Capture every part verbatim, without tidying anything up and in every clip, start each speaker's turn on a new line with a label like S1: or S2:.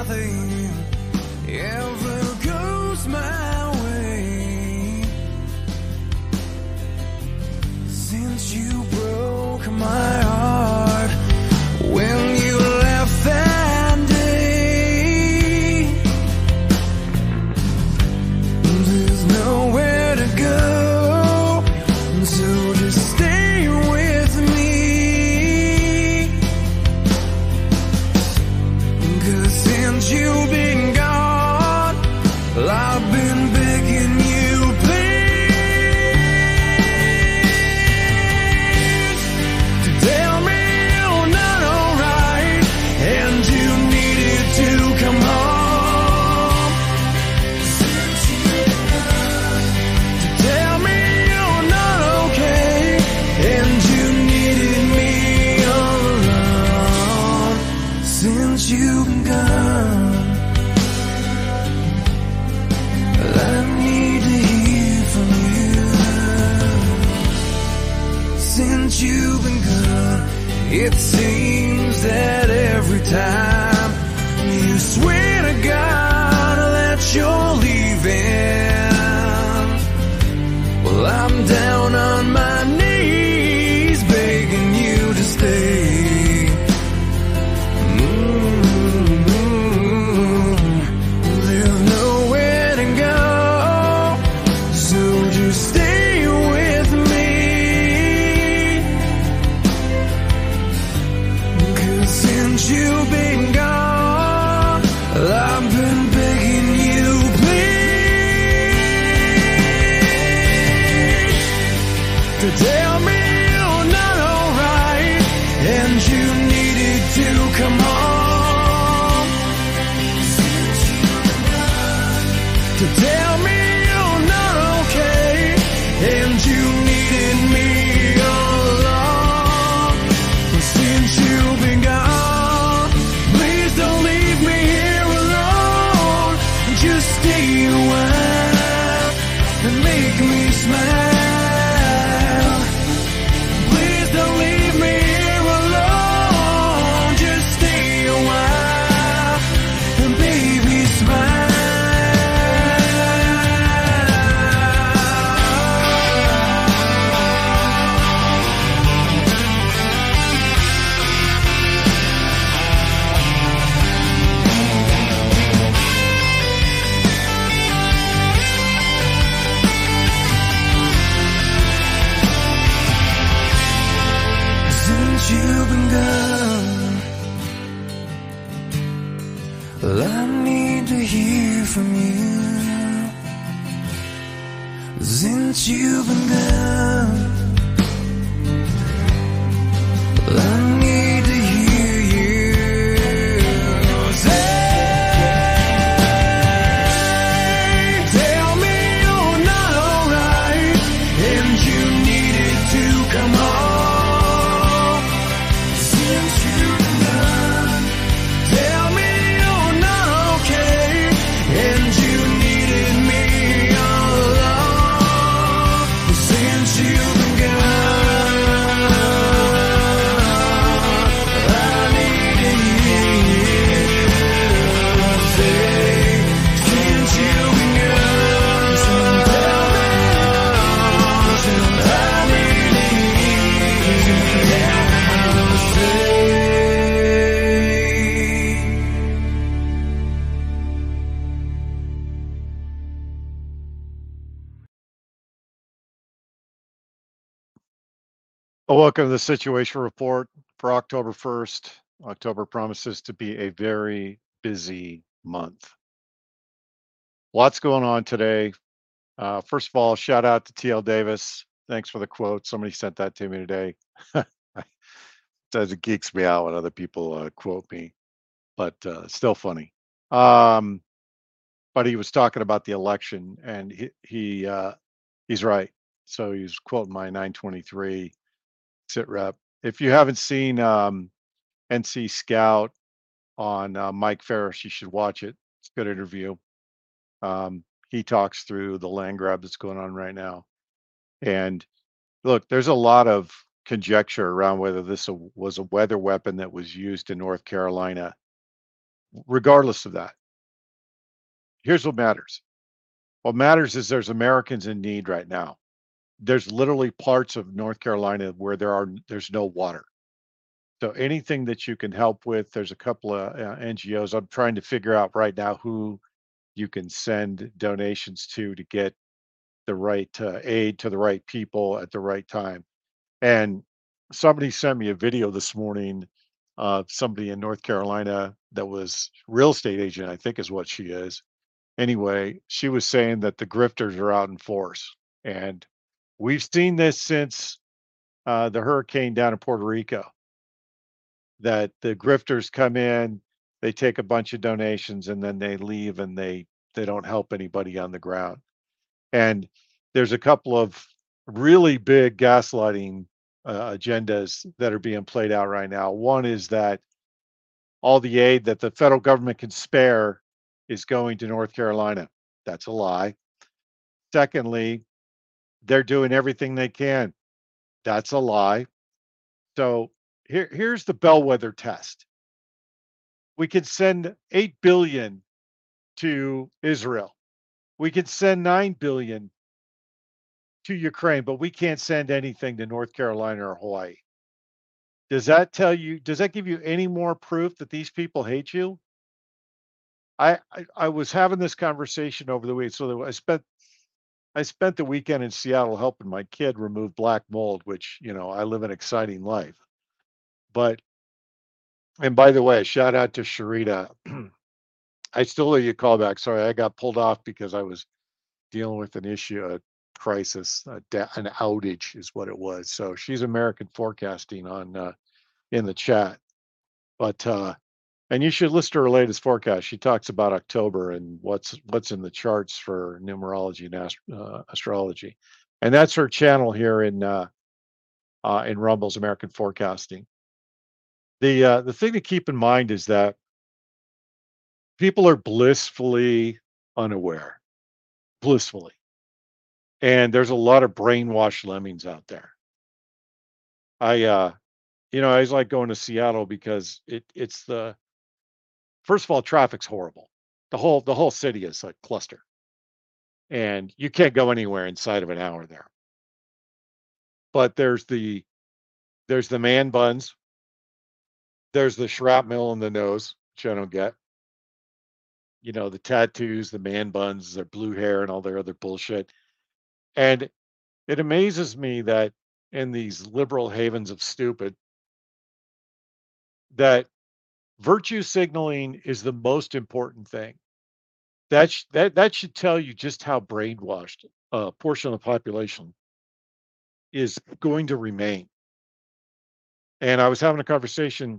S1: nothing ever goes my way. Since you broke my heart when you left that day, there's nowhere to go, so just stay with me. 'Cause since you've been gone, I've been begging you, please, to tell me you're not alright and you needed to come home. To tell me you're not okay and you needed me all alone. Since you've been gone, I need to hear from you. Since you've been gone, it seems that every time you swear to God that you're leaving, well, I'm down on my knees begging you to stay. Mm-hmm. There's nowhere to go, so just stay with me. 'Cause since you've been gone, I've been begging you, please, to tell me you're not alright and you needed to come home. To tell me you're not okay and you needed me all along. Since you've been gone, please don't leave me here alone. Just stay a while and make me smile. Please don't leave me here alone. Just stay a while and baby smile. Since you've been gone, well, I need to hear from you. Since you've been gone, well, I need to hear you say, tell me you're not alright and you needed to come home. Since you've been gone, tell me you're not okay and you needed me all along. Since you've been gone, I need to hear you say, since you've been gone, tell me, I need to hear you say.
S2: Well, welcome to the Situation Report for October first. October promises to be a very busy month. Lots going on today. Uh, first of all, shout out to T L Davis. Thanks for the quote. Somebody sent that to me today. It geeks me out when other people uh, quote me, but uh, still funny. Um, but he was talking about the election, and he, he uh, he's right. So he's quoting my nine twenty-three sit rep. If you haven't seen um, N C Scout on uh, Mike Ferris, you should watch it. It's a good interview. Um, he talks through the land grab that's going on right now. And look, there's a lot of conjecture around whether this was a weather weapon that was used in North Carolina regardless of that, here's what matters. What matters is there's Americans in need right now. There's literally parts of North Carolina where there are there's no water. So anything that you can help with, there's a couple of uh, N G Os. I'm trying to figure out right now who you can send donations to to get the right uh, aid to the right people at the right time. And somebody sent me a video this morning of somebody in North Carolina that was real estate agent, I think is what she is. Anyway, she was saying that the grifters are out in force. And we've seen this since uh, the hurricane down in Puerto Rico, that the grifters come in, they take a bunch of donations, and then they leave and they they don't help anybody on the ground. And there's a couple of really big gaslighting uh, agendas that are being played out right now. One is that all the aid that the federal government can spare is going to North Carolina. That's a lie. Secondly, they're doing everything they can. That's a lie. So here, here's the bellwether test. We could send eight billion to Israel. We could send nine billion to Ukraine, but we can't send anything to North Carolina or Hawaii. Does that tell you, does that give you any more proof that these people hate you? I, I, I was having this conversation over the week. So I spent I spent the weekend in Seattle helping my kid remove black mold, which, you know, I live an exciting life. But, and by the way, shout out to Sharita. I still owe you a call back. Sorry, I got pulled off because I was dealing with an issue, a crisis, a da- an outage is what it was. So she's American Forecasting on uh, in the chat. But uh, and you should listen to her latest forecast. She talks about October and what's what's in the charts for numerology and ast- uh, astrology, and that's her channel here in uh, uh, in Rumble's American Forecasting. The uh, the thing to keep in mind is that people are blissfully unaware, blissfully, and there's a lot of brainwashed lemmings out there. I uh, you know, I always like going to Seattle because it it's the first of all, traffic's horrible. The whole the whole city is a cluster, and you can't go anywhere inside of an hour there. But there's the there's the man buns, there's the shrapnel in the nose, which I don't get. You know, the tattoos, the man buns, their blue hair, and all their other bullshit. And it amazes me that in these liberal havens of stupid, that virtue signaling is the most important thing. That sh- that that should tell you just how brainwashed a portion of the population is going to remain. And I was having a conversation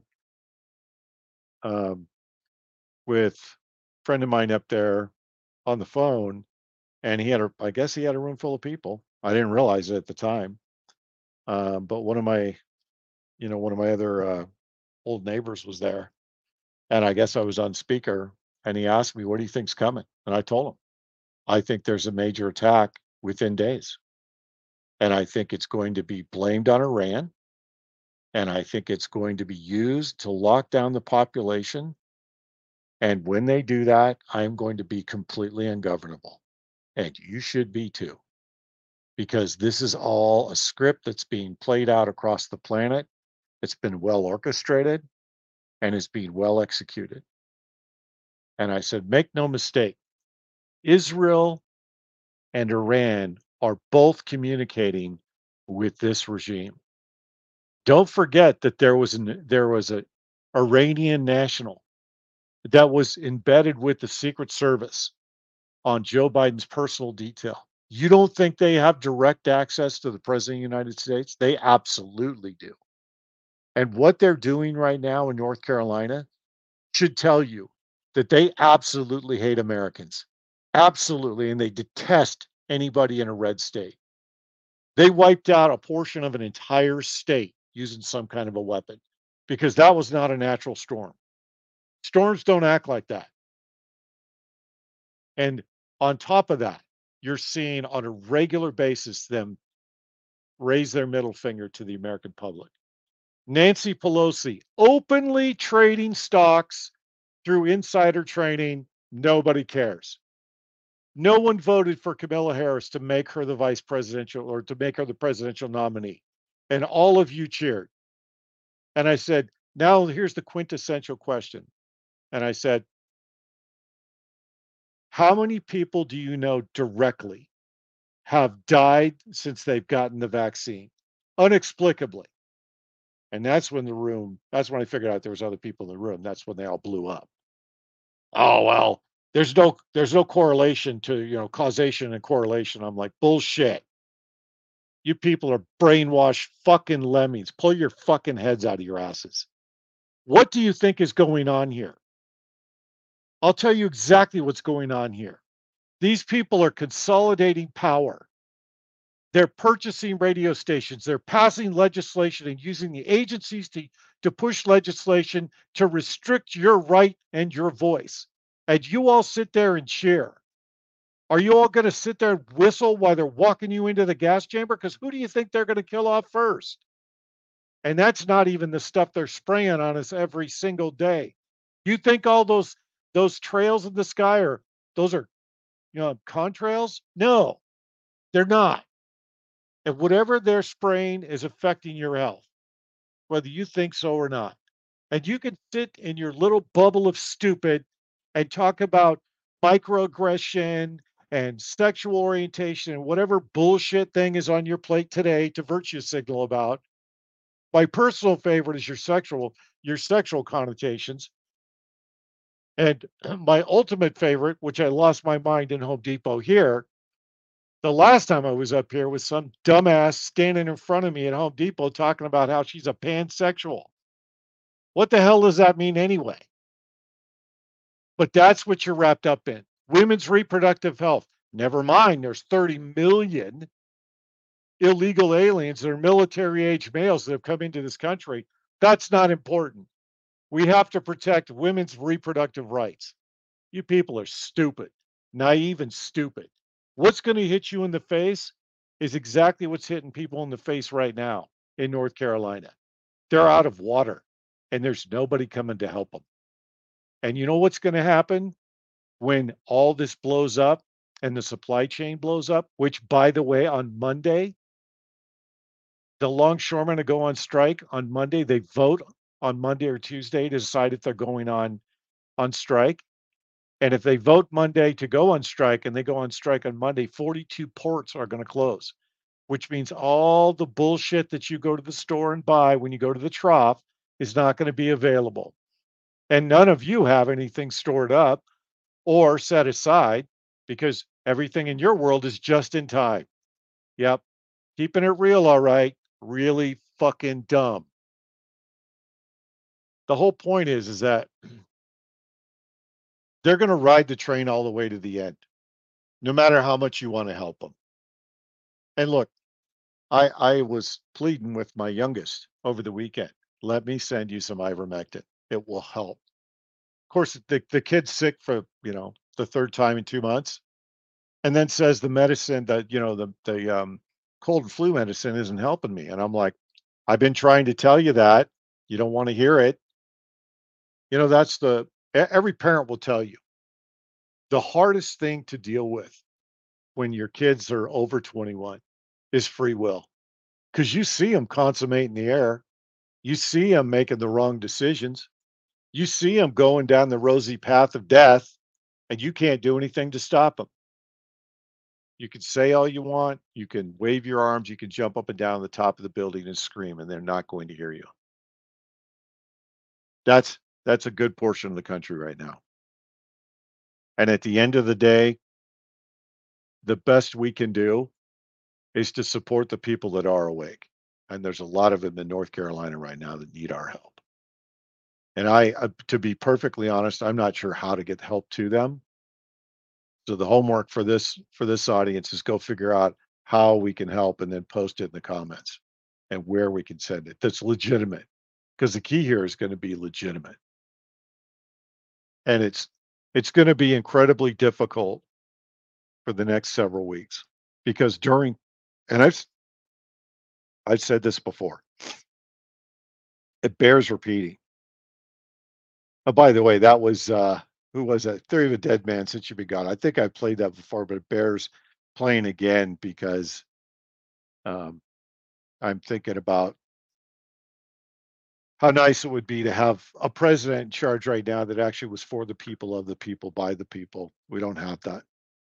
S2: um, with a friend of mine up there on the phone, and he had a, I guess he had a room full of people. I didn't realize it at the time, um, but one of my, you know, one of my other uh, old neighbors was there, and I guess I was on speaker, and he asked me, "What do you think's coming?" And I told him, "I think there's a major attack within days, and I think it's going to be blamed on Iran, and I think it's going to be used to lock down the population. And when they do that, I'm going to be completely ungovernable. And you should be too, because this is all a script that's being played out across the planet. It's been well orchestrated and is being well executed." And I said, make no mistake, Israel and Iran are both communicating with this regime. Don't forget that there was an there was a Iranian national that was embedded with the Secret Service on Joe Biden's personal detail. You don't think they have direct access to the President of the United States? They absolutely do. And what they're doing right now in North Carolina should tell you that they absolutely hate Americans. Absolutely. And they detest anybody in a red state. They wiped out a portion of an entire state using some kind of a weapon because that was not a natural storm. Storms don't act like that. And on top of that, you're seeing on a regular basis them raise their middle finger to the American public. Nancy Pelosi openly trading stocks through insider training, nobody cares. No one voted for Kamala Harris to make her the vice presidential or to make her the presidential nominee. And all of you cheered. And I said, now here's the quintessential question. And I said, how many people do you know directly have died since they've gotten the vaccine? Inexplicably. And that's when the room, that's when I figured out there was other people in the room. That's when they all blew up. Oh, well, there's no there's no correlation to, you know, causation and correlation. I'm like, bullshit. You people are brainwashed fucking lemmings. Pull your fucking heads out of your asses. What do you think is going on here? I'll tell you exactly what's going on here. These people are consolidating power. They're purchasing radio stations. They're passing legislation and using the agencies to, to push legislation to restrict your right and your voice. And you all sit there and cheer. Are you all going to sit there and whistle while they're walking you into the gas chamber? Because who do you think they're going to kill off first? And that's not even the stuff they're spraying on us every single day. You think all those those trails in the sky are those are, you know, contrails? No, they're not. And whatever they're spraying is affecting your health, whether you think so or not. And you can sit in your little bubble of stupid and talk about microaggression and sexual orientation and whatever bullshit thing is on your plate today to virtue signal about. My personal favorite is your sexual your sexual connotations. And my ultimate favorite, which I lost my mind in Home Depot here, the last time I was up here was some dumbass standing in front of me at Home Depot talking about how she's a pansexual. What the hell does that mean anyway? But that's what you're wrapped up in. Women's reproductive health. Never mind, there's thirty million illegal aliens that are military age males that have come into this country. That's not important. We have to protect women's reproductive rights. You people are stupid, naive and stupid. What's going to hit you in the face is exactly what's hitting people in the face right now in North Carolina. They're out of water and there's nobody coming to help them. And you know what's going to happen when all this blows up and the supply chain blows up, which, by the way, on Monday, the longshoremen to go on strike on Monday. They vote on Monday or Tuesday to decide if they're going on on strike. And if they vote Monday to go on strike and they go on strike on Monday, forty-two ports are going to close, which means all the bullshit that you go to the store and buy when you go to the trough is not going to be available. And none of you have anything stored up or set aside because everything in your world is just in time. Yep. Keeping it real, all right. Really fucking dumb. The whole point is, is that they're going to ride the train all the way to the end, no matter how much you want to help them. And look, I I was pleading with my youngest over the weekend. Let me send you some ivermectin. It will help. Of course, the, the kid's sick for, you know, the third time in two months. And then says the medicine that, you know, the, the um, cold and flu medicine isn't helping me. And I'm like, I've been trying to tell you that. You don't want to hear it. You know, that's the, every parent will tell you the hardest thing to deal with when your kids are over twenty-one is free will. Because you see them consummating the error. You see them making the wrong decisions. You see them going down the rosy path of death, and you can't do anything to stop them. You can say all you want. You can wave your arms. You can jump up and down the top of the building and scream, and they're not going to hear you. That's that's a good portion of the country right now. And at the end of the day, the best we can do is to support the people that are awake. And there's a lot of them in North Carolina right now that need our help. And I, uh, to be perfectly honest, I'm not sure how to get help to them. So the homework for this for this audience is go figure out how we can help and then post it in the comments and where we can send it. That's legitimate. Because the key here is going to be legitimate. And it's it's going to be incredibly difficult for the next several weeks because during and I've I've said this before. It bears repeating. Oh, by the way, that was uh who was that? Theory of a Dead Man Since You've Been Gone. I think I played that before, but it bears playing again because um I'm thinking about how nice it would be to have a president in charge right now that actually was for the people, of the people, by the people. We don't have that.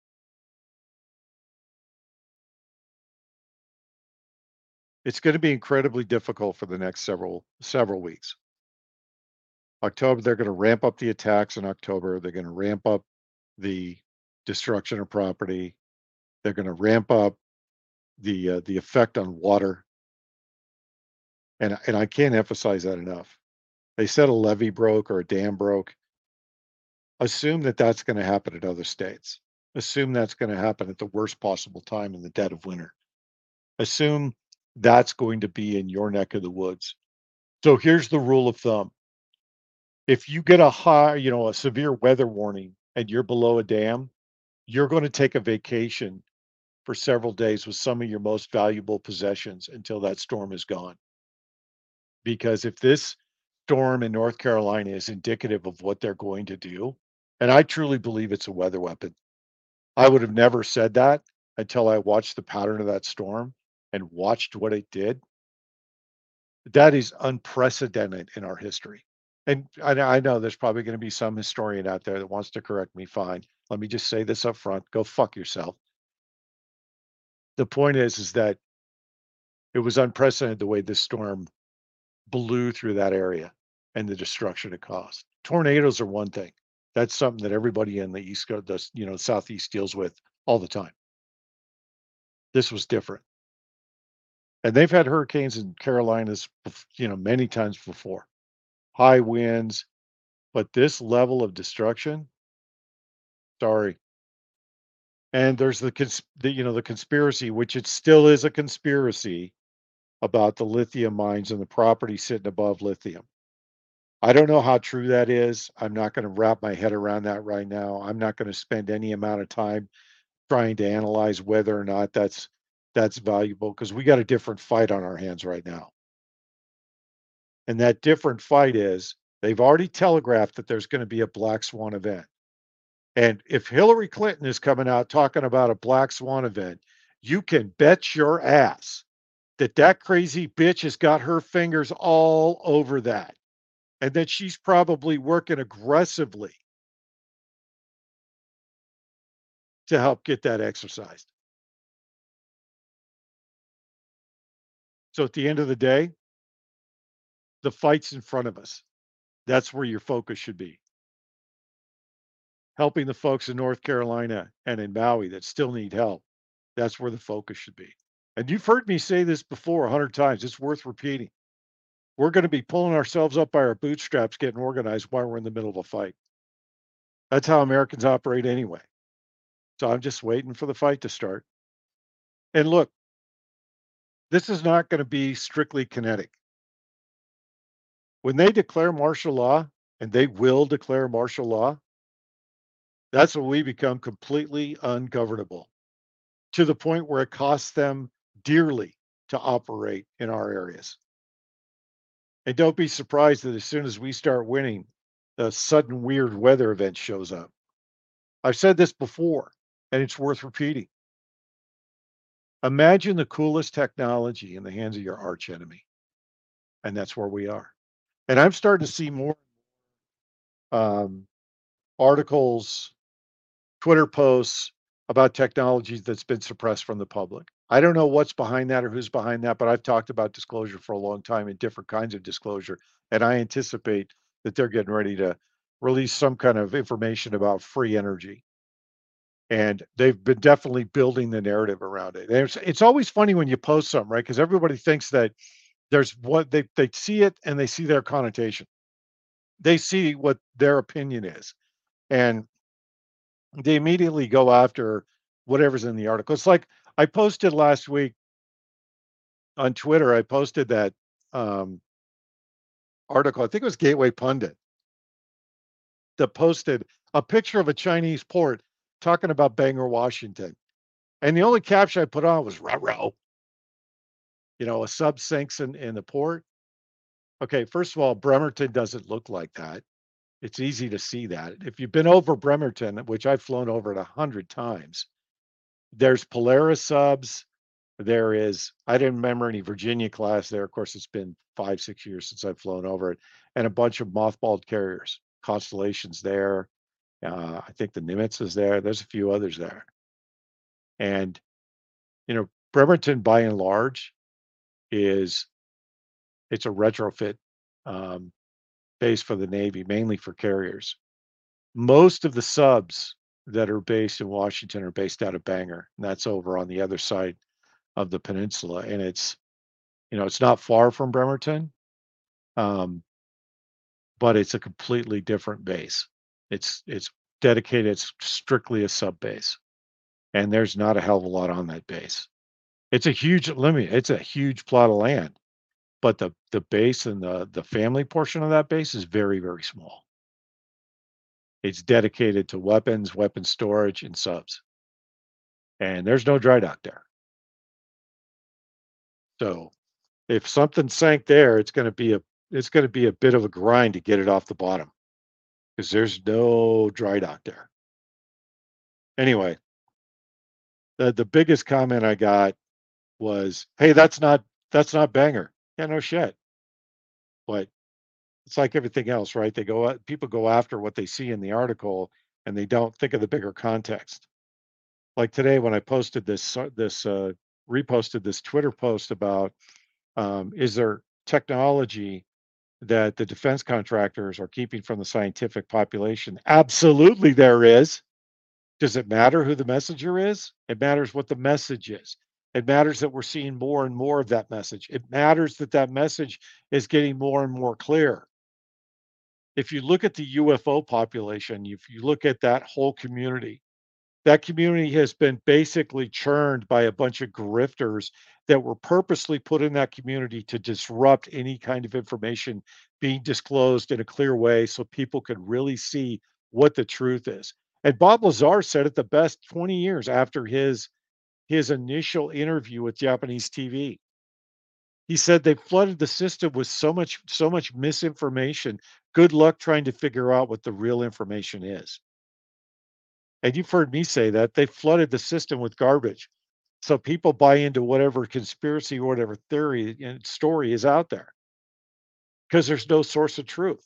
S2: It's going to be incredibly difficult for the next several several weeks. October, they're going to ramp up the attacks in October. They're going to ramp up the destruction of property. They're going to ramp up the uh, the effect on water, and and I can't emphasize that enough. They said a levee broke or a dam broke. Assume that that's going to happen in other states. Assume that's going to happen at the worst possible time in the dead of winter. Assume that's going to be in your neck of the woods. So here's the rule of thumb. If you get a high, you know, a severe weather warning and you're below a dam, you're going to take a vacation for several days with some of your most valuable possessions until that storm is gone. Because if this storm in North Carolina is indicative of what they're going to do, and I truly believe it's a weather weapon. I would have never said that until I watched the pattern of that storm and watched what it did. That is unprecedented in our history. And I, I know there's probably going to be some historian out there that wants to correct me. Fine. Let me just say this up front. Go fuck yourself. The point is, is that it was unprecedented the way this storm blew through that area and the destruction it caused. Tornadoes are one thing. That's something that everybody in the East Coast, the, you know, Southeast deals with all the time. This was different. And they've had hurricanes in Carolinas, you know, many times before. High winds, but this level of destruction, sorry. And there's the, cons- the you know, the conspiracy, which it still is a conspiracy about the lithium mines and the property sitting above lithium. I don't know how true that is. I'm not going to wrap my head around that right now. I'm not going to spend any amount of time trying to analyze whether or not that's that's valuable because we got a different fight on our hands right now. And that different fight is they've already telegraphed that there's going to be a black swan event. And if Hillary Clinton is coming out talking about a black swan event, you can bet your ass that that crazy bitch has got her fingers all over that. And that she's probably working aggressively to help get that exercised. So at the end of the day, the fight's in front of us. That's where your focus should be. Helping the folks in North Carolina and in Maui that still need help. That's where the focus should be. And you've heard me say this before a hundred times. It's worth repeating. We're going to be pulling ourselves up by our bootstraps, getting organized while we're in the middle of a fight. That's how Americans operate anyway. So I'm just waiting for the fight to start. And look, this is not going to be strictly kinetic. When they declare martial law, and they will declare martial law, that's when we become completely ungovernable to the point where it costs them dearly to operate in our areas. And don't be surprised that as soon as we start winning, a sudden weird weather event shows up. I've said this before, and it's worth repeating. Imagine the coolest technology in the hands of your arch enemy. And that's where we are. And I'm starting to see more um, articles, Twitter posts about technologies that's been suppressed from the public. I don't know what's behind that or who's behind that, but I've talked about disclosure for a long time and different kinds of disclosure. And I anticipate that they're getting ready to release some kind of information about free energy. And they've been definitely building the narrative around it. And it's, it's always funny when you post something, right? Because everybody thinks that there's what they, they see it and they see their connotation. They see what their opinion is. And they immediately go after whatever's in the article. It's like I posted last week on Twitter, I posted that um, article. I think it was Gateway Pundit that posted a picture of a Chinese port talking about Bangor, Washington. And the only caption I put on was "row." You know, a sub sinks in, in the port. Okay, first of all, Bremerton doesn't look like that. It's easy to see that. If you've been over Bremerton, which I've flown over it a hundred times, there's Polaris subs. There is, I didn't remember any Virginia class there. Of course, it's been five, six years since I've flown over it, and a bunch of mothballed carriers. Constellation's there. Uh, I think the Nimitz is there. There's a few others there. And, you know, Bremerton by and large is, it's a retrofit um, base for the Navy, mainly for carriers. Most of the subs that are based in Washington are based out of Bangor, and that's over on the other side of the peninsula. And it's, you know, it's not far from Bremerton, um, but it's a completely different base. It's it's dedicated. It's strictly a sub base, and there's not a hell of a lot on that base. It's a huge limit. It's a huge plot of land, but the the base and the the family portion of that base is very, very small. It's dedicated to weapons, weapon storage, and subs. And there's no dry dock there. So if something sank there, it's going to be a it's going to be a bit of a grind to get it off the bottom because there's no dry dock there. Anyway, the the biggest comment I got was, "Hey, that's not that's not Bangor." Yeah, no shit. But it's like everything else, right? They go people go after what they see in the article and they don't think of the bigger context. Like today when I posted this this uh, reposted this Twitter post about um, is there technology that the defense contractors are keeping from the scientific population? Absolutely there is. Does it matter who the messenger is? It matters what the message is. It matters that we're seeing more and more of that message. It matters that that message is getting more and more clear. If you look at the U F O population, if you look at that whole community, that community has been basically churned by a bunch of grifters that were purposely put in that community to disrupt any kind of information being disclosed in a clear way so people could really see what the truth is. And Bob Lazar said it the best twenty years after his his initial interview with Japanese T V. He said they flooded the system with so much so much misinformation. Good luck trying to figure out what the real information is. And you've heard me say that they flooded the system with garbage. So people buy into whatever conspiracy or whatever theory and story is out there because there's no source of truth.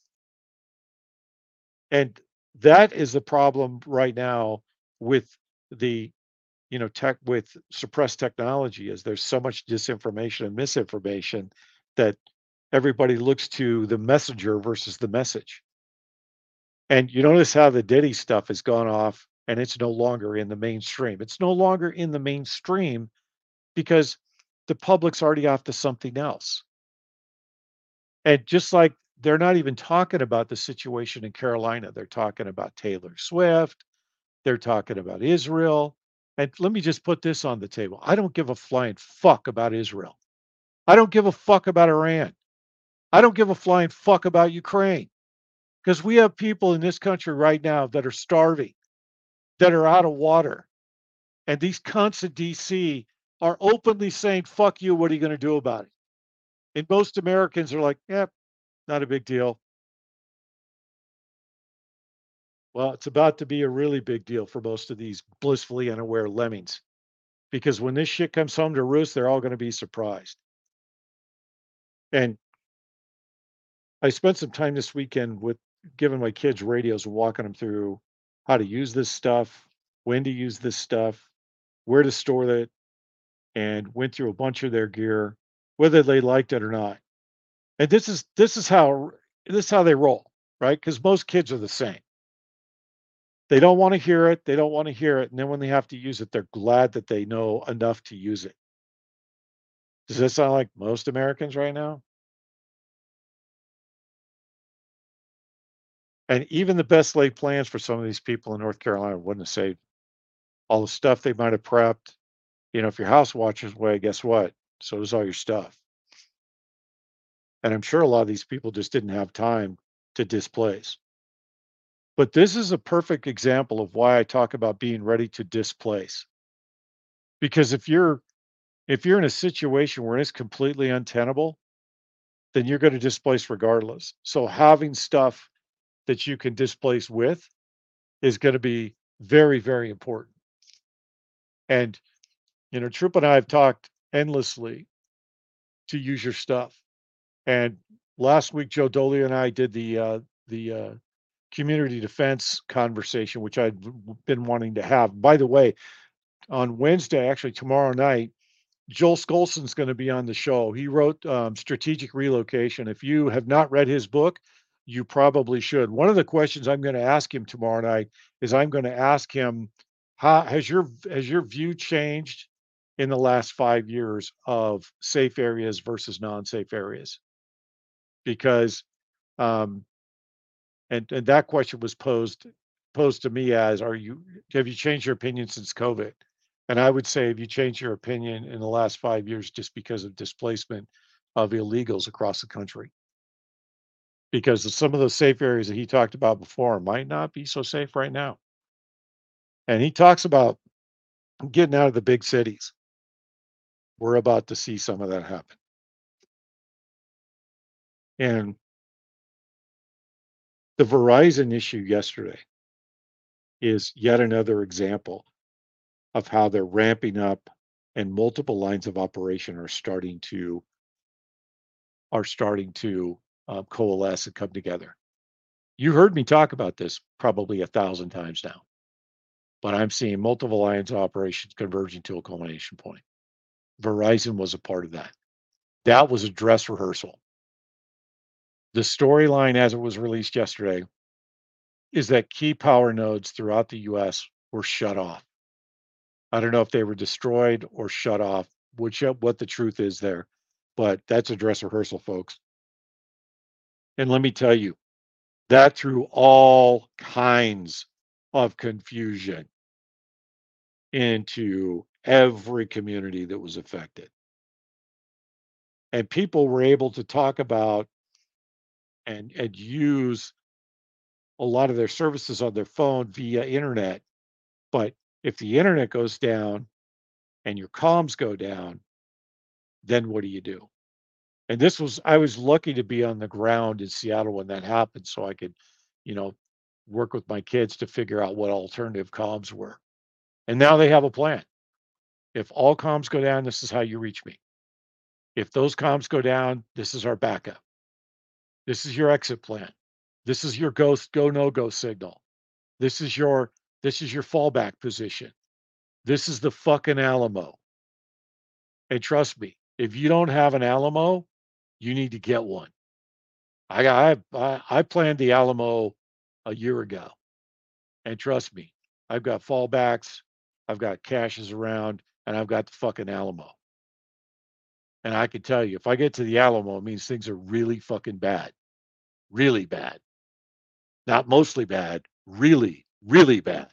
S2: And that is the problem right now with the, you know, tech with suppressed technology is there's so much disinformation and misinformation that everybody looks to the messenger versus the message. And you notice how the Diddy stuff has gone off and it's no longer in the mainstream. It's no longer in the mainstream because the public's already off to something else. And just like they're not even talking about the situation in Carolina, they're talking about Taylor Swift, they're talking about Israel. And let me just put this on the table. I don't give a flying fuck about Israel. I don't give a fuck about Iran. I don't give a flying fuck about Ukraine. Because we have people in this country right now that are starving, that are out of water. And these cunts at D C are openly saying, fuck you, what are you going to do about it? And most Americans are like, yep, yeah, not a big deal. Well, it's about to be a really big deal for most of these blissfully unaware lemmings. Because when this shit comes home to roost, they're all going to be surprised. And I spent some time this weekend with giving my kids radios and walking them through how to use this stuff, when to use this stuff, where to store it, and went through a bunch of their gear, whether they liked it or not. And this is this is how this is how they roll, right? Because most kids are the same. They don't want to hear it, they don't want to hear it, and then when they have to use it, they're glad that they know enough to use it. Does that sound like most Americans right now? And even the best laid plans for some of these people in North Carolina wouldn't have saved all the stuff they might have prepped. You know, if your house watches away, guess what? So does all your stuff. And I'm sure a lot of these people just didn't have time to displace. But this is a perfect example of why I talk about being ready to displace. Because if you're if you're in a situation where it's completely untenable, then you're going to displace regardless. So having stuff that you can displace with is going to be very, very important. And, you know, Troop and I have talked endlessly to use your stuff. And last week, Joe Dolio and I did the uh, the uh, community defense conversation, which I'd been wanting to have. By the way, on Wednesday, actually tomorrow night, Joel Skolson's going to be on the show. He wrote um, Strategic Relocation. If you have not read his book, you probably should. One of the questions I'm going to ask him tomorrow night is I'm going to ask him, how has your has your view changed in the last five years of safe areas versus non-safe areas? Because um, and and that question was posed posed to me as, are you have you changed your opinion since COVID? And I would say, have you changed your opinion in the last five years just because of displacement of illegals across the country? Because some of those safe areas that he talked about before might not be so safe right now. And he talks about getting out of the big cities. We're about to see some of that happen. And the Verizon issue yesterday is yet another example of how they're ramping up and multiple lines of operation are starting to are starting to uh, coalesce and come together. You heard me talk about this probably a thousand times now, but I'm seeing multiple lines of operations converging to a culmination point. Verizon was a part of that. That was a dress rehearsal. The storyline as it was released yesterday is that key power nodes throughout the U S were shut off. I don't know if they were destroyed or shut off, which what the truth is there, but that's a dress rehearsal, folks. And let me tell you, that threw all kinds of confusion into every community that was affected. And people were able to talk about and, and use a lot of their services on their phone via internet. But if the internet goes down and your comms go down, then what do you do? And this was, I was lucky to be on the ground in Seattle when that happened, so I could, you know, work with my kids to figure out what alternative comms were. And now they have a plan. If all comms go down, this is how you reach me. If those comms go down, this is our backup. This is your exit plan. This is your go, go, no go signal. This is your, this is your fallback position. This is the fucking Alamo. And trust me, if you don't have an Alamo, you need to get one. I got, I, I planned the Alamo a year ago. And trust me, I've got fallbacks, I've got caches around, and I've got the fucking Alamo. And I can tell you, if I get to the Alamo, it means things are really fucking bad. Really bad. Not mostly bad, really, really bad.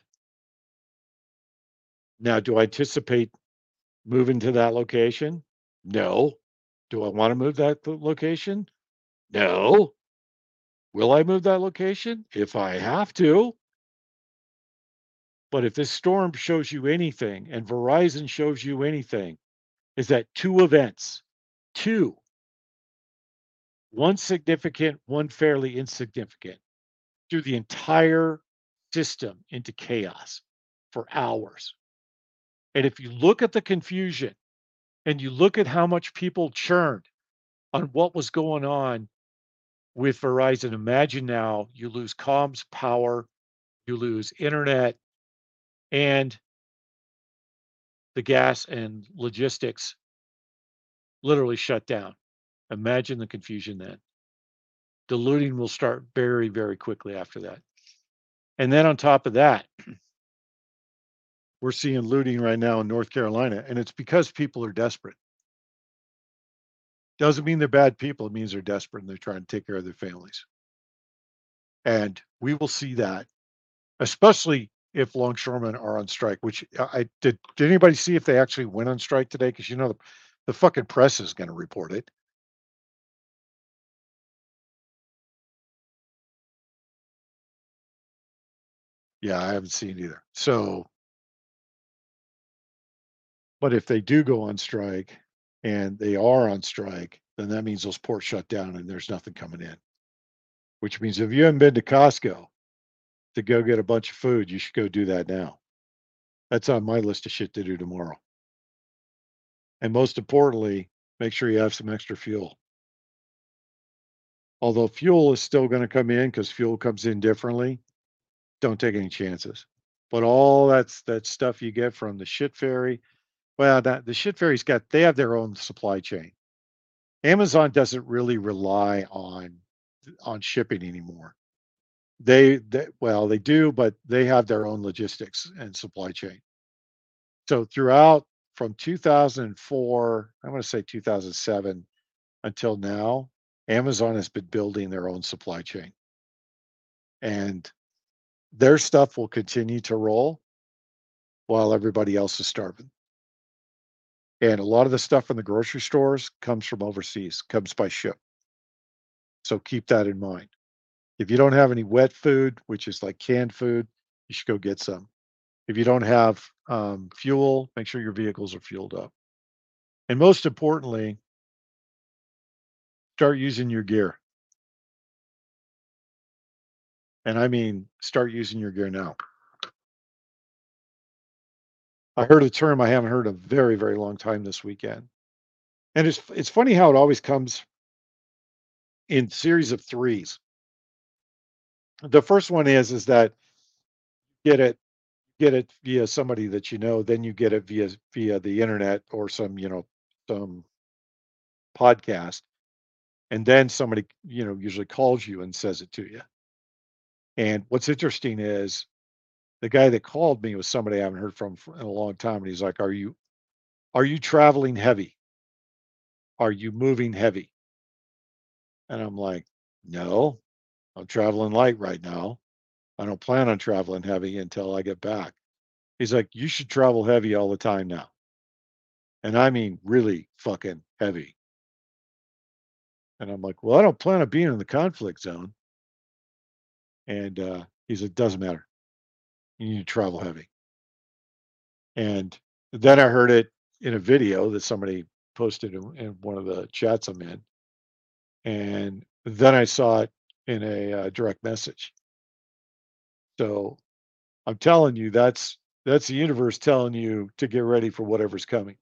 S2: Now, do I anticipate moving to that location? No. Do I want to move that location? No. Will I move that location? If I have to. But if this storm shows you anything, and Verizon shows you anything, is that two events, two, one significant, one fairly insignificant, threw the entire system into chaos for hours. And if you look at the confusion and you look at how much people churned on what was going on with Verizon, imagine now you lose comms power, you lose internet, and the gas and logistics literally shut down. Imagine the confusion then. The looting will start very, very quickly after that. And then on top of that, we're seeing looting right now in North Carolina, and it's because people are desperate. Doesn't mean they're bad people. It means they're desperate and they're trying to take care of their families. And we will see that, especially if longshoremen are on strike, which I did. Did anybody see if they actually went on strike today? Because you know the, the fucking press is going to report it. Yeah, I haven't seen either. So, but if they do go on strike and they are on strike, then that means those ports shut down and there's nothing coming in, which means if you haven't been to Costco to go get a bunch of food, you should go do that now. That's on my list of shit to do tomorrow. And most importantly, make sure you have some extra fuel. Although fuel is still going to come in because fuel comes in differently, don't take any chances. But all that's that stuff you get from the shit ferry, well, that the shit ferry's got they have their own supply chain. Amazon doesn't really rely on on shipping anymore. They, they well, they do, but they have their own logistics and supply chain. So throughout from two thousand four, I'm going to say two thousand seven until now, Amazon has been building their own supply chain. And their stuff will continue to roll while everybody else is starving. And a lot of the stuff in the grocery stores comes from overseas, comes by ship. So keep that in mind. If you don't have any wet food, which is like canned food, you should go get some. If you don't have um, fuel, make sure your vehicles are fueled up. And most importantly, start using your gear. And I mean, start using your gear now. I heard a term I haven't heard a very, very long time this weekend. And it's it's funny how it always comes in series of threes. The first one is is that get it get it via somebody that you know, then you get it via via the internet or some, you know, some podcast, and then somebody, you know, usually calls you and says it to you. And what's interesting is the guy that called me was somebody I haven't heard from for, in a long time, and he's like, "Are you are you traveling heavy? Are you moving heavy?" And I'm like, "No, I'm traveling light right now. I don't plan on traveling heavy until I get back." He's like, "You should travel heavy all the time now." And I mean really fucking heavy. And I'm like, "Well, I don't plan on being in the conflict zone." And uh, he's like, "Doesn't matter. You need to travel heavy." And then I heard it in a video that somebody posted in, in one of the chats I'm in. And then I saw it in a uh, direct message. So I'm telling you, that's that's the universe telling you to get ready for whatever's coming.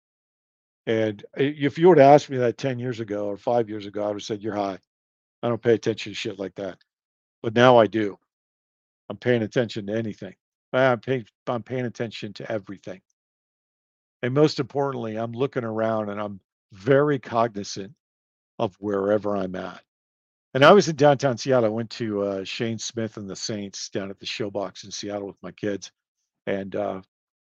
S2: And i- if you would have asked me that ten years ago or five years ago, I would have said, "You're high. I don't pay attention to shit like that." But now I do. I'm paying attention to anything. I'm paying, I'm paying attention to everything. And most importantly, I'm looking around and I'm very cognizant of wherever I'm at. And I was in downtown Seattle. I went to uh, Shane Smith and the Saints down at the Showbox in Seattle with my kids. And uh,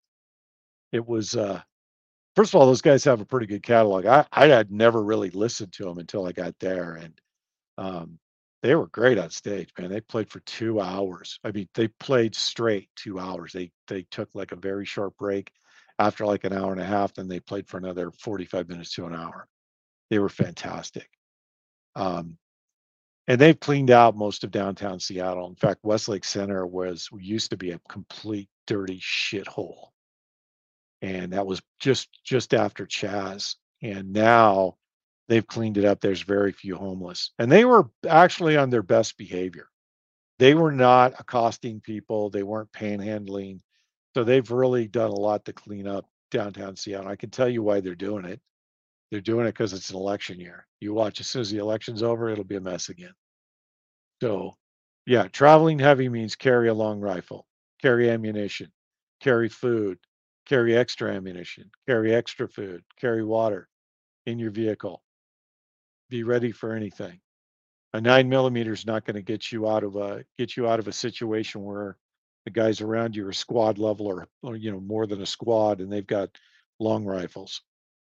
S2: it was, uh, first of all, those guys have a pretty good catalog. I, I had never really listened to them until I got there. And um, they were great on stage, man. They played for two hours. I mean, they played straight two hours. They they took like a very short break after like an hour and a half. Then they played for another forty-five minutes to an hour. They were fantastic. Um, and they've cleaned out most of downtown Seattle. In fact, Westlake Center was used to be a complete dirty shithole, and that was just just after Chaz. And now they've cleaned it up. There's very few homeless, and they were actually on their best behavior. They were not accosting people. They weren't panhandling. So they've really done a lot to clean up downtown Seattle. I can tell you why they're doing it. They're doing it because it's an election year. You watch, as soon as the election's over, it'll be a mess again. So, yeah, traveling heavy means carry a long rifle, carry ammunition, carry food, carry extra ammunition, carry extra food, carry water in your vehicle. Be ready for anything. A nine millimeter is not going to get you out of a get you out of a situation where the guys around you are squad level or, or you know more than a squad and they've got long rifles.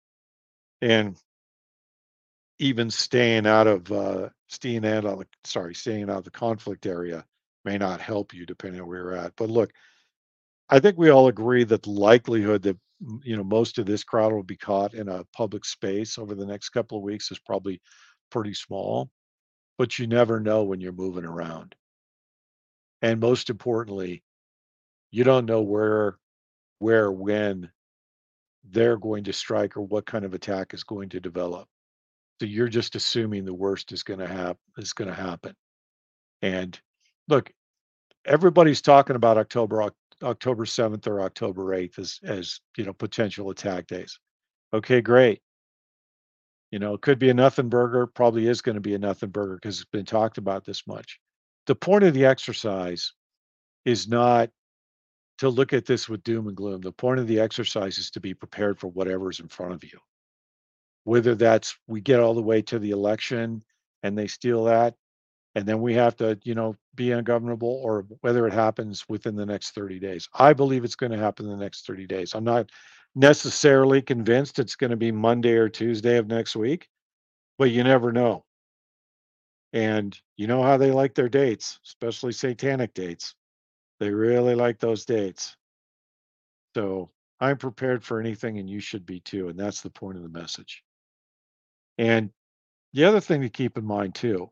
S2: And even staying out of uh, staying out of the sorry staying out of the conflict area may not help you depending on where you're at. But look, I think we all agree that the likelihood that m- you know most of this crowd will be caught in a public space over the next couple of weeks is probably pretty small. But you never know when you're moving around. And most importantly, you don't know where where when they're going to strike or what kind of attack is going to develop. So you're just assuming the worst is going to happen is going to happen. And look, everybody's talking about October October seventh or October eighth as as you know potential attack days. Okay, great. You know, it could be a nothing burger. Probably is going to be a nothing burger because it's been talked about this much. The point of the exercise is not to look at this with doom and gloom. The point of the exercise is to be prepared for whatever's in front of you. Whether that's we get all the way to the election and they steal that, and then we have to, you know, be ungovernable, or whether it happens within the next thirty days. I believe it's going to happen in the next thirty days. I'm not necessarily convinced it's going to be Monday or Tuesday of next week, but you never know. And you know how they like their dates, especially satanic dates. They really like those dates. So I'm prepared for anything, and you should be too. And that's the point of the message. And the other thing to keep in mind too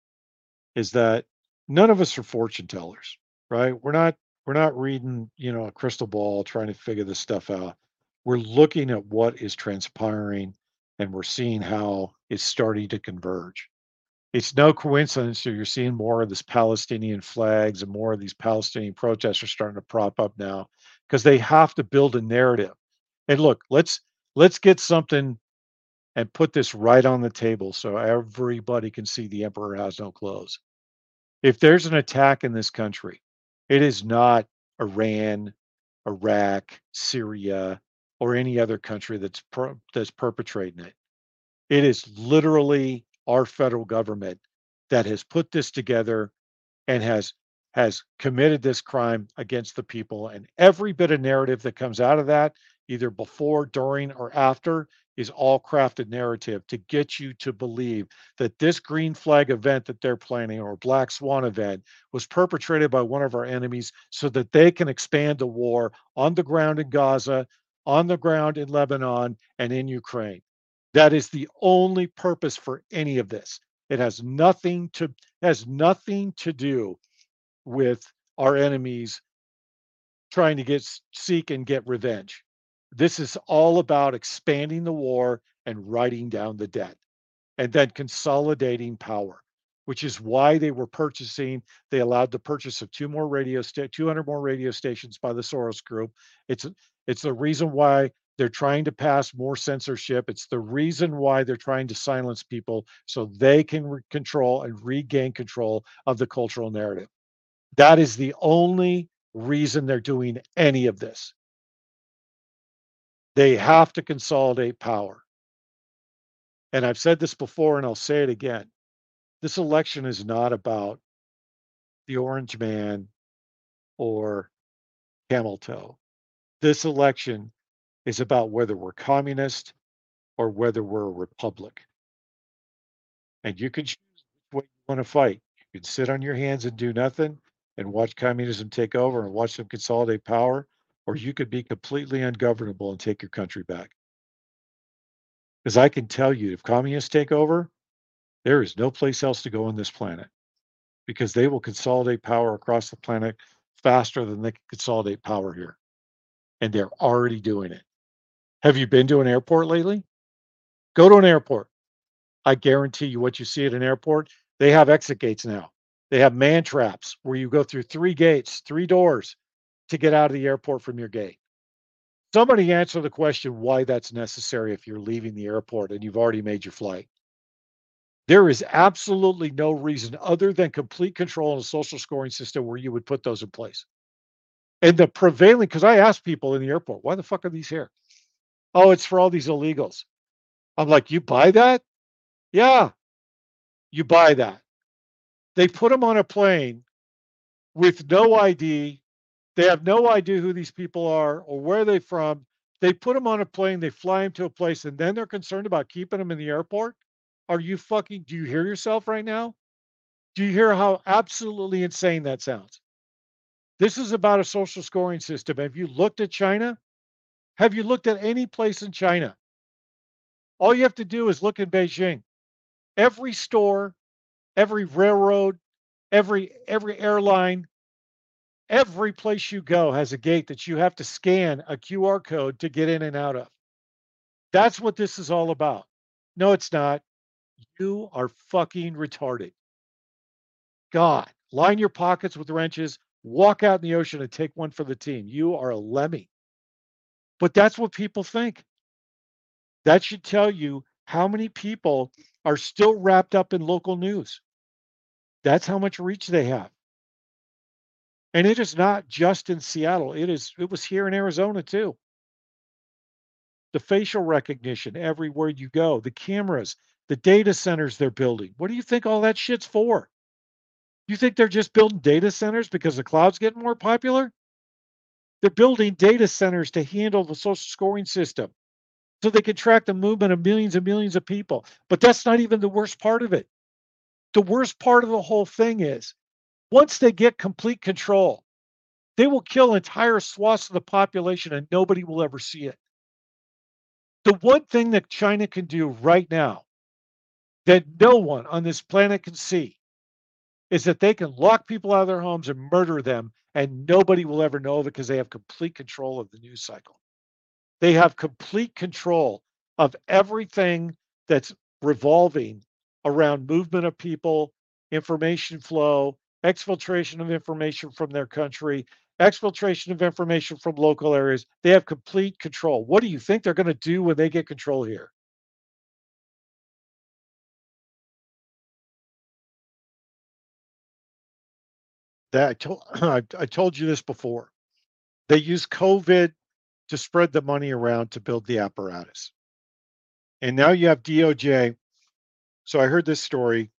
S2: is that none of us are fortune tellers, right? We're not we're not reading, you know, a crystal ball trying to figure this stuff out. We're looking at what is transpiring and we're seeing how it's starting to converge. It's no coincidence that you're seeing more of this Palestinian flags and more of these Palestinian protests are starting to prop up now because they have to build a narrative. And look, let's let's get something and put this right on the table so everybody can see the emperor has no clothes. If there's an attack in this country, it is not Iran, Iraq, Syria, or any other country that's per, that's perpetrating it. It is literally our federal government that has put this together and has has committed this crime against the people. And every bit of narrative that comes out of that, either before, during, or after, is all crafted narrative to get you to believe that this green flag event that they're planning, or black swan event, was perpetrated by one of our enemies so that they can expand the war on the ground in Gaza, on the ground in Lebanon, and in Ukraine. That is the only purpose for any of this. It has nothing to has nothing to do with our enemies trying to get seek and get revenge. This is all about expanding the war and writing down the debt and then consolidating power, which is why they were purchasing. They allowed the purchase of two more radio sta- two hundred more radio stations by the Soros Group. It's it's the reason why they're trying to pass more censorship. It's the reason why they're trying to silence people so they can re- control and regain control of the cultural narrative. That is the only reason they're doing any of this. They have to consolidate power. And I've said this before and I'll say it again. This election is not about the orange man or camel toe. This election is about whether we're communist or whether we're a republic. And you can choose which way you want to fight. You can sit on your hands and do nothing and watch communism take over and watch them consolidate power, or you could be completely ungovernable and take your country back. Because I can tell you, if communists take over, there is no place else to go on this planet because they will consolidate power across the planet faster than they can consolidate power here. And they're already doing it. Have you been to an airport lately? Go to an airport. I guarantee you what you see at an airport, they have exit gates now. They have man traps where you go through three gates, three doors to get out of the airport from your gate. Somebody answer the question why that's necessary if you're leaving the airport and you've already made your flight. There is absolutely no reason other than complete control and a social scoring system where you would put those in place. And the prevailing, because I asked people in the airport, why the fuck are these here? Oh, it's for all these illegals. I'm like, you buy that? Yeah, you buy that. They put them on a plane with no I D. They have no idea who these people are or where they're from. They put them on a plane, they fly them to a place, and then they're concerned about keeping them in the airport. Are you fucking, do you hear yourself right now? Do you hear how absolutely insane that sounds? This is about a social scoring system. Have you looked at China? Have you looked at any place in China? All you have to do is look in Beijing. Every store, every railroad, every every airline, every place you go has a gate that you have to scan a Q R code to get in and out of. That's what this is all about. No, it's not. You are fucking retarded. God,
S3: line your pockets with wrenches, walk out in the ocean and take one for the team. You are a lemming. But that's what people think. That should tell you how many people are still wrapped up in local news. That's how much reach they have. And it is not just in Seattle. It is it was here in Arizona too. The facial recognition everywhere you go, the cameras, the data centers they're building. What do you think all that shit's for? You think they're just building data centers because the cloud's getting more popular? They're building data centers to handle the social scoring system so they can track the movement of millions and millions of people. But that's not even the worst part of it. The worst part of the whole thing is once they get complete control, they will kill entire swaths of the population and nobody will ever see it. The one thing that China can do right now that no one on this planet can see is that they can lock people out of their homes and murder them and nobody will ever know because they have complete control of the news cycle. They have complete control of everything that's revolving around movement of people, information flow, exfiltration of information from their country, exfiltration of information from local areas. They have complete control. What do you think they're going to do when they get control here? That I told, I, I told you this before. They use COVID to spread the money around to build the apparatus. And now you have D O J. So I heard this story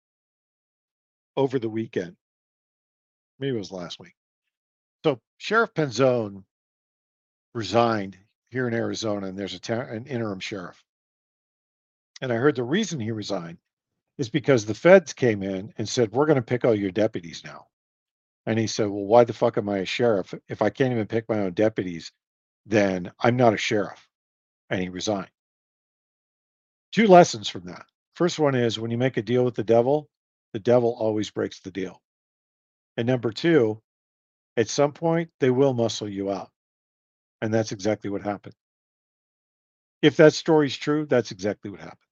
S3: over the weekend. Maybe it was last week. So Sheriff Penzone resigned here in Arizona, and there's a ta- an interim sheriff. And I heard the reason he resigned is because the feds came in and said, we're going to pick all your deputies now. And he said, well, why the fuck am I a sheriff? If I can't even pick my own deputies, then I'm not a sheriff. And he resigned. Two lessons from that. First one is when you make a deal with the devil, the devil always breaks the deal. And number two, at some point, they will muscle you out. And that's exactly what happened. If that story's true, that's exactly what happened.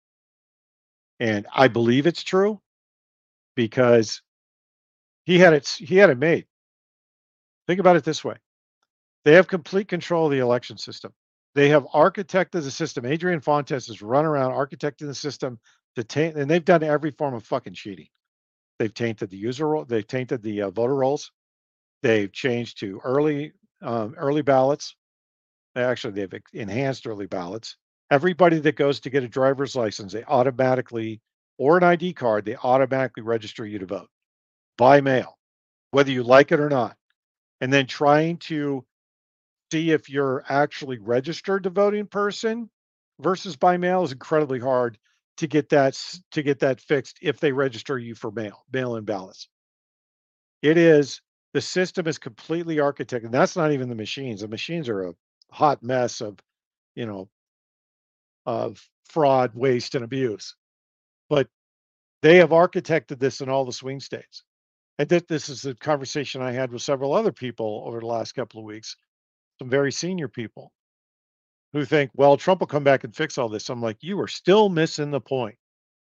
S3: And I believe it's true because he had it, he had it made. Think about it this way. They have complete control of the election system. They have architected the system. Adrian Fontes has run around architecting the system to taint, and they've done every form of fucking cheating. They've tainted the user roll. They've tainted the uh, voter rolls. They've changed to early um, early ballots. Actually, they've enhanced early ballots. Everybody that goes to get a driver's license, they automatically, or an I D card, they automatically register you to vote by mail, whether you like it or not. And then trying to see if you're actually registered to vote in person versus by mail is incredibly hard to get that to get that fixed if they register you for mail, mail-in ballots. It is, the system is completely architected. And that's not even the machines. The machines are a hot mess of, you know, of fraud, waste, and abuse. But they have architected this in all the swing states. And that this is a conversation I had with several other people over the last couple of weeks, some very senior people who think, well, Trump will come back and fix all this. I'm like, you are still missing the point.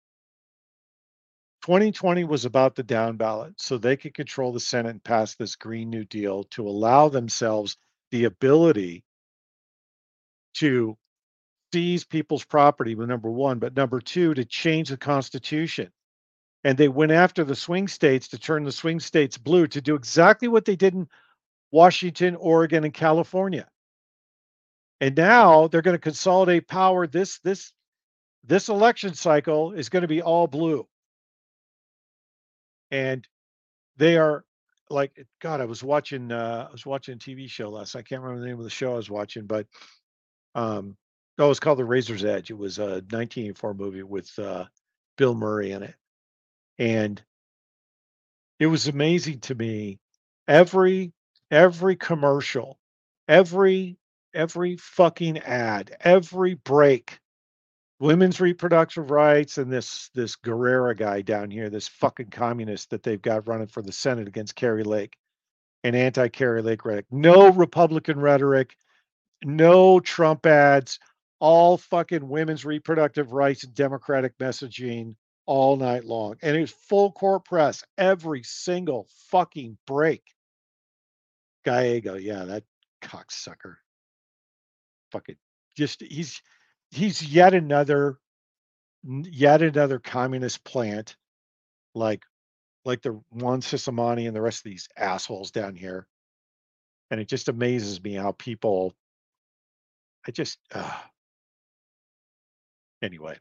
S3: twenty twenty was about the down ballot so they could control the Senate and pass this Green New Deal to allow themselves the ability to seize people's property, number one, but number two, to change the Constitution. And they went after the swing states to turn the swing states blue to do exactly what they did in Washington, Oregon, and California. And now they're going to consolidate power. This this this election cycle is going to be all blue. And they are like, God, I was watching uh, I was watching a T V show last night. I can't remember the name of the show I was watching, but um, oh, it was called The Razor's Edge. It was a nineteen eighty-four movie with uh, Bill Murray in it. And it was amazing to me. Every every commercial, every every fucking ad, every break, women's reproductive rights, and this this Guerrera guy down here, this fucking communist that they've got running for the Senate against Carrie Lake, and anti-Carrie Lake rhetoric. No Republican rhetoric, no Trump ads, all fucking women's reproductive rights and democratic messaging all night long. And it was full court press every single fucking break. Gallego, yeah, that cocksucker. Fucking just he's he's yet another yet another communist plant like like the Juan Cisamani and the rest of these assholes down here. And it just amazes me how people I just uh, anyway.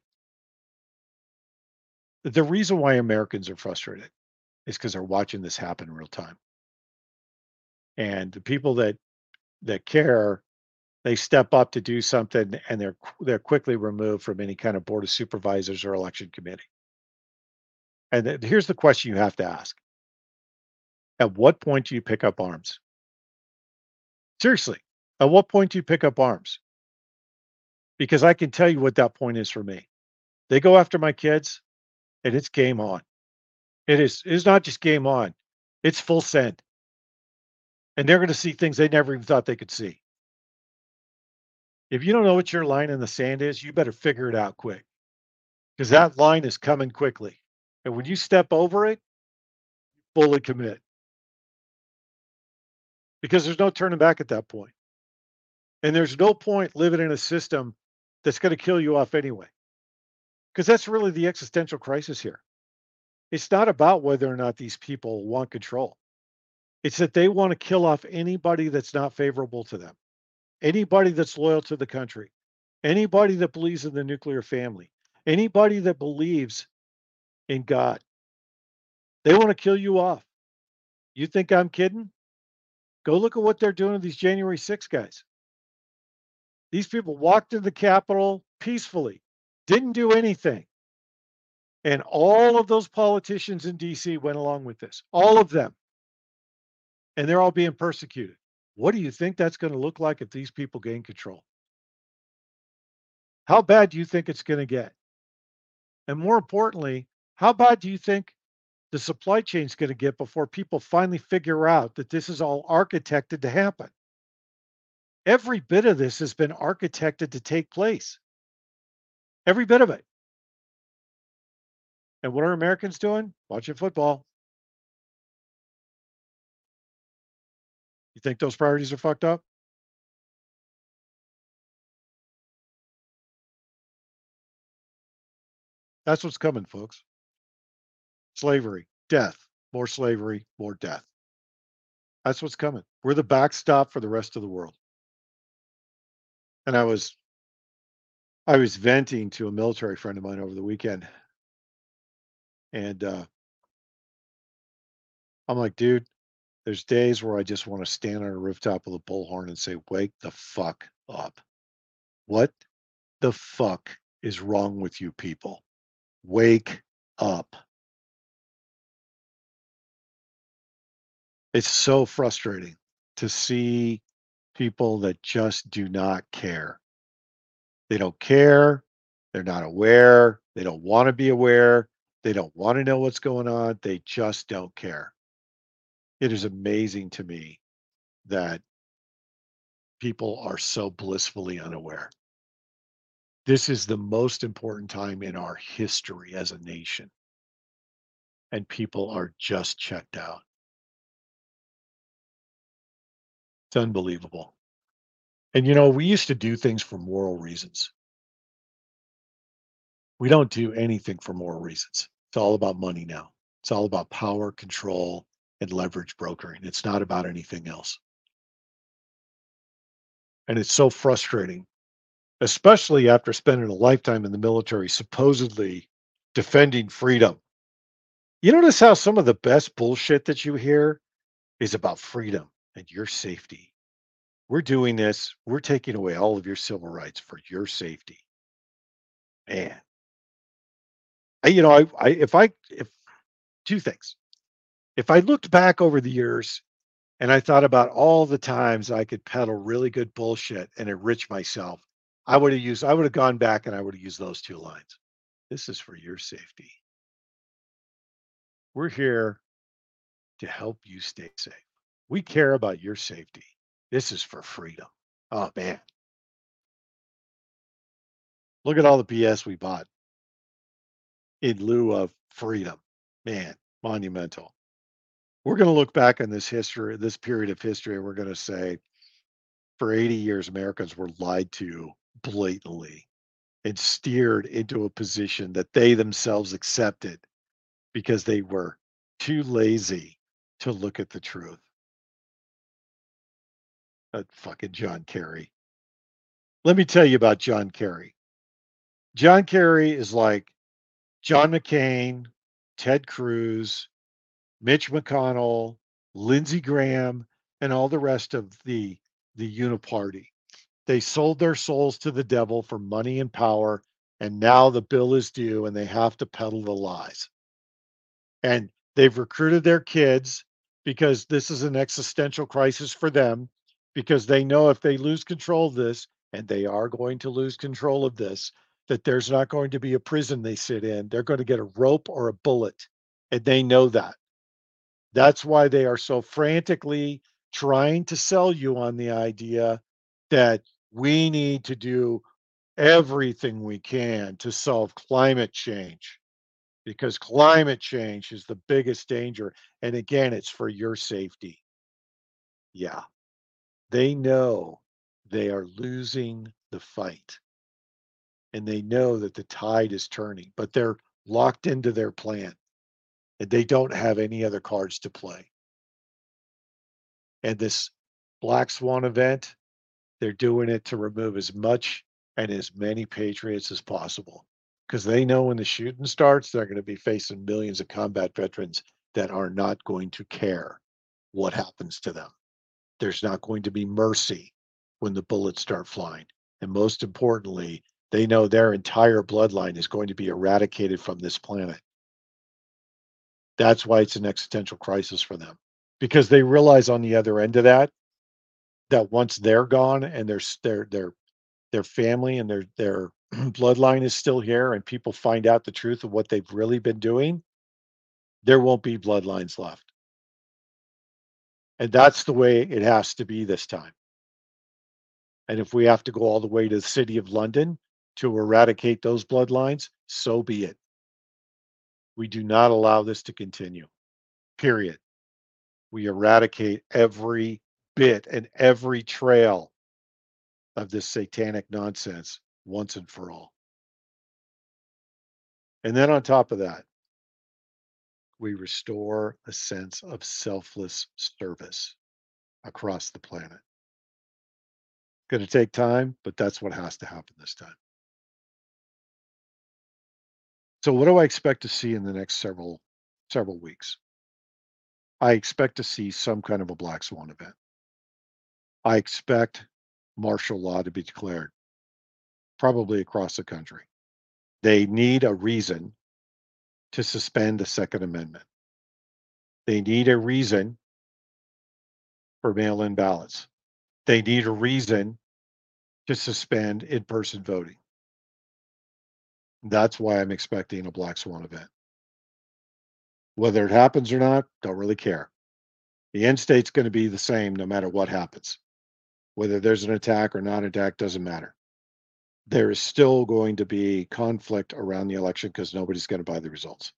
S3: The reason why Americans are frustrated is because they're watching this happen in real time. And the people that that care, they step up to do something and they're they're quickly removed from any kind of board of supervisors or election committee. And th- here's the question you have to ask. At what point do you pick up arms? Seriously, at what point do you pick up arms? Because I can tell you what that point is for me. They go after my kids and it's game on. It is it's not just game on. It's full send. And they're going to see things they never even thought they could see. If you don't know what your line in the sand is, you better figure it out quick. Because that line is coming quickly. And when you step over it, fully commit. Because there's no turning back at that point. And there's no point living in a system that's going to kill you off anyway. Because that's really the existential crisis here. It's not about whether or not these people want control. It's that they want to kill off anybody that's not favorable to them, anybody that's loyal to the country, anybody that believes in the nuclear family, anybody that believes in God. They want to kill you off. You think I'm kidding? Go look at what they're doing to these January sixth guys. These people walked into the Capitol peacefully, didn't do anything. And all of those politicians in D C went along with this, all of them. And they're all being persecuted. What do you think that's going to look like if these people gain control? How bad do you think it's going to get? And more importantly, how bad do you think the supply chain is going to get before people finally figure out that this is all architected to happen? Every bit of this has been architected to take place. Every bit of it. And what are Americans doing? Watching football. You think those priorities are fucked up? That's what's coming, folks. Slavery, death, more slavery, more death. That's what's coming. We're the backstop for the rest of the world. And I was I was venting to a military friend of mine over the weekend. And uh, I'm like, dude, there's days where I just want to stand on a rooftop with a bullhorn and say, wake the fuck up. What the fuck is wrong with you people? Wake up. It's so frustrating to see people that just do not care. They don't care. They're not aware. They don't want to be aware. They don't want to know what's going on. They just don't care. It is amazing to me that people are so blissfully unaware. This is the most important time in our history as a nation. And people are just checked out. It's unbelievable. And you know, we used to do things for moral reasons. We don't do anything for moral reasons. It's all about money now. It's all about power, control, and leverage brokering. It's not about anything else. And it's so frustrating, especially after spending a lifetime in the military, supposedly defending freedom. You notice how some of the best bullshit that you hear is about freedom and your safety. We're doing this. We're taking away all of your civil rights for your safety. Man, I, you know, I, I, if I, if two things, if I looked back over the years and I thought about all the times I could peddle really good bullshit and enrich myself, I would have used, I would have gone back and I would have used those two lines. This is for your safety. We're here to help you stay safe. We care about your safety. This is for freedom. Oh, man. Look at all the B S we bought. in lieu of freedom. Man, monumental. We're going to look back on this history, this period of history, and we're going to say for eighty years, Americans were lied to blatantly and steered into a position that they themselves accepted because they were too lazy to look at the truth. That fucking John Kerry. Let me tell you about John Kerry. John Kerry is like John McCain, Ted Cruz, Mitch McConnell, Lindsey Graham, and all the rest of the the Uniparty. They sold their souls to the devil for money and power, and now the bill is due and they have to peddle the lies. And they've recruited their kids because this is an existential crisis for them, because they know if they lose control of this, and they are going to lose control of this, that there's not going to be a prison they sit in. They're going to get a rope or a bullet, and they know that. That's why they are so frantically trying to sell you on the idea that we need to do everything we can to solve climate change, because climate change is the biggest danger. And again, it's for your safety. Yeah. They know they are losing the fight, and they know that the tide is turning, but they're locked into their plan and they don't have any other cards to play. And this Black Swan event, they're doing it to remove as much and as many patriots as possible, because they know when the shooting starts, they're going to be facing millions of combat veterans that are not going to care what happens to them. There's not going to be mercy when the bullets start flying. And most importantly, they know their entire bloodline is going to be eradicated from this planet. That's why it's an existential crisis for them, because they realize on the other end of that, that once they're gone and their their their their family and their their bloodline is still here, and people find out the truth of what they've really been doing, there won't be bloodlines left. And that's the way it has to be this time. And if we have to go all the way to the city of London to eradicate those bloodlines, so be it. We do not allow this to continue. Period. We eradicate every bit and every trail of this satanic nonsense once and for all. And then on top of that, we restore a sense of selfless service across the planet. Going to take time, but that's what has to happen this time. So what do I expect to see in the next several several weeks? I expect to see some kind of a Black Swan event. I expect martial law to be declared, probably across the country. They need a reason to suspend the Second Amendment. They need a reason for mail-in ballots. They need a reason to suspend in-person voting. That's why I'm expecting a Black Swan event. Whether it happens or not, don't really care. The end state's going to be the same no matter what happens. Whether there's an attack or not attack doesn't matter. There is still going to be conflict around the election because nobody's going to buy the results.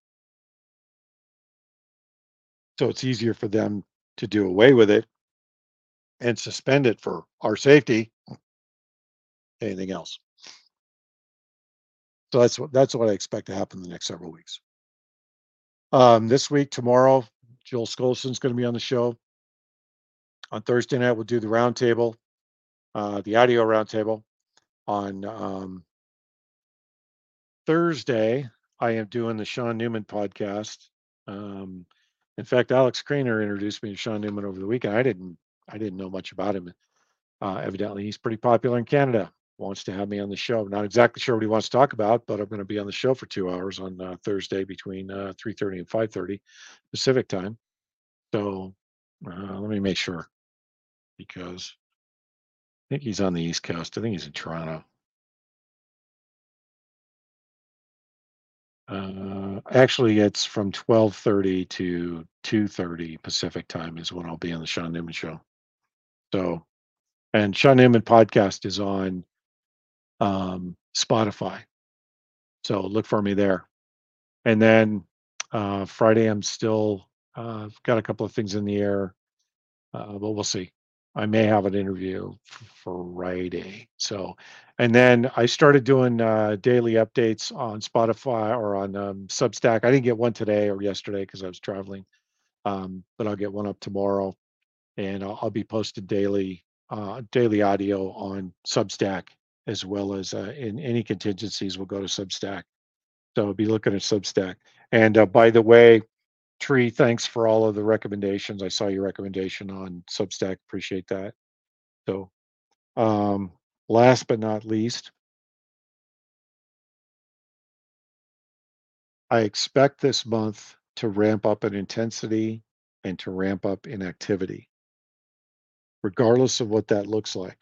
S3: So it's easier for them to do away with it and suspend it for our safety than anything else. So that's what that's what I expect to happen in the next several weeks. Um, this week, tomorrow, Joel Skolson's going to be on the show. On Thursday night, we'll do the roundtable, uh, the audio roundtable. On um, Thursday, I am doing the Sean Newman podcast. Um, in fact, Alex Craner introduced me to Sean Newman over the weekend. I didn't, I didn't know much about him. Uh, evidently, he's pretty popular in Canada. Wants to have me on the show. Not exactly sure what he wants to talk about, but I'm going to be on the show for two hours on uh, Thursday between uh, three thirty and five thirty Pacific time. So uh, let me make sure, because I think he's on the East Coast. I think he's in Toronto. Uh, actually, it's from twelve thirty to two thirty Pacific time is when I'll be on the Sean Newman show. So, and Sean Newman podcast is on um, Spotify. So look for me there. And then uh, Friday, I'm still uh, got a couple of things in the air, uh, but we'll see. I may have an interview f- Friday. So, and then I started doing uh, daily updates on Spotify or on um, Substack. I didn't get one today or yesterday because I was traveling, um, but I'll get one up tomorrow, and I'll, I'll be posted daily, uh, daily audio on Substack as well as uh, in any contingencies. We'll go to Substack. So I'll be looking at Substack. And uh, by the way, Tree, thanks for all of the recommendations. I saw your recommendation on Substack. Appreciate that. So, um, last but not least, I expect this month to ramp up in intensity and to ramp up in activity, regardless of what that looks like.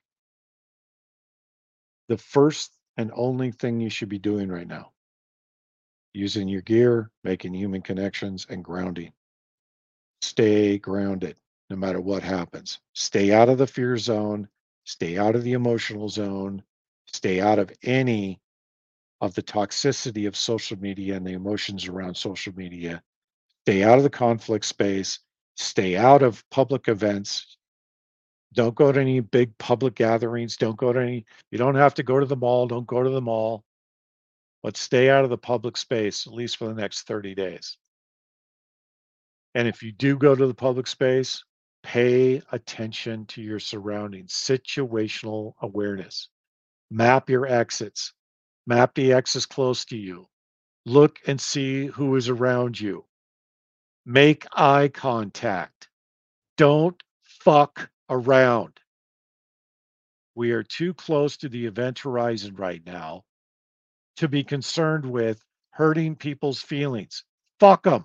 S3: The first and only thing you should be doing right now, using your gear, making human connections, and grounding. Stay grounded no matter what happens. Stay out of the fear zone, stay out of the emotional zone, stay out of any of the toxicity of social media and the emotions around social media. Stay out of the conflict space, stay out of public events. Don't go to any big public gatherings. Don't go to any, you don't have to go to the mall. Don't go to the mall, but stay out of the public space, at least for the next thirty days. And if you do go to the public space, pay attention to your surroundings, situational awareness. Map your exits, map the exits close to you. Look and see who is around you. Make eye contact. Don't fuck around. We are too close to the event horizon right now to be concerned with hurting people's feelings. Fuck them.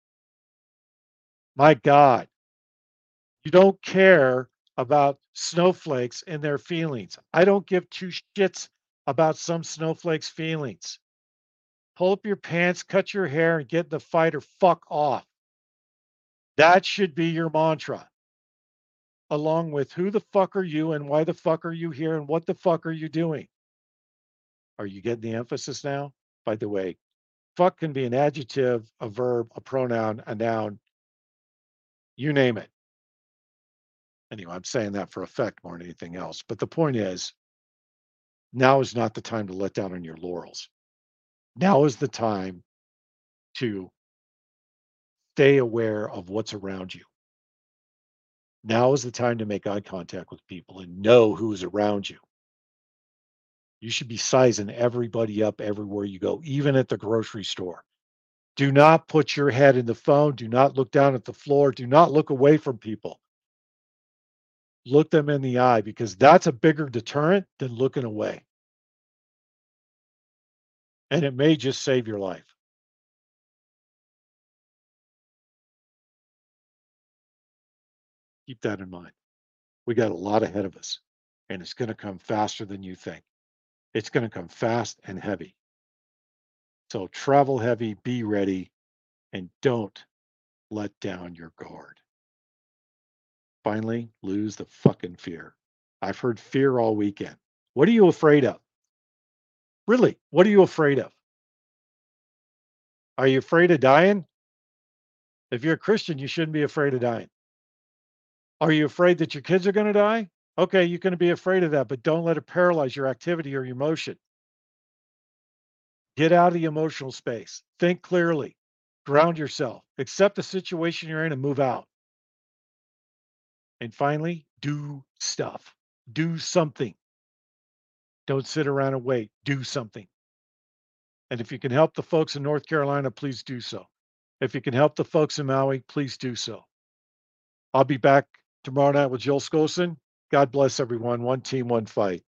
S3: My God. You don't care about snowflakes and their feelings. I don't give two shits about some snowflakes' feelings. Pull up your pants, cut your hair, and get in the fight or fuck off. That should be your mantra. Along with who the fuck are you and why the fuck are you here and what the fuck are you doing? Are you getting the emphasis now? By the way, fuck can be an adjective, a verb, a pronoun, a noun, you name it. Anyway, I'm saying that for effect more than anything else. But the point is, now is not the time to let down on your laurels. Now is the time to stay aware of what's around you. Now is the time to make eye contact with people and know who's around you. You should be sizing everybody up everywhere you go, even at the grocery store. Do not put your head in the phone. Do not look down at the floor. Do not look away from people. Look them in the eye, because that's a bigger deterrent than looking away. And it may just save your life. Keep that in mind. We got a lot ahead of us, and it's going to come faster than you think. It's going to come fast and heavy. So travel heavy, be ready, and don't let down your guard. Finally, lose the fucking fear. I've heard fear all weekend. What are you afraid of? Really, what are you afraid of? Are you afraid of dying? If you're a Christian, you shouldn't be afraid of dying. Are you afraid that your kids are going to die? Okay, you're going to be afraid of that, but don't let it paralyze your activity or your emotion. Get out of the emotional space. Think clearly. Ground yourself. Accept the situation you're in and move out. And finally, do stuff. Do something. Don't sit around and wait. Do something. And if you can help the folks in North Carolina, please do so. If you can help the folks in Maui, please do so. I'll be back tomorrow night with Joel Skosen. God bless everyone. One team, one fight.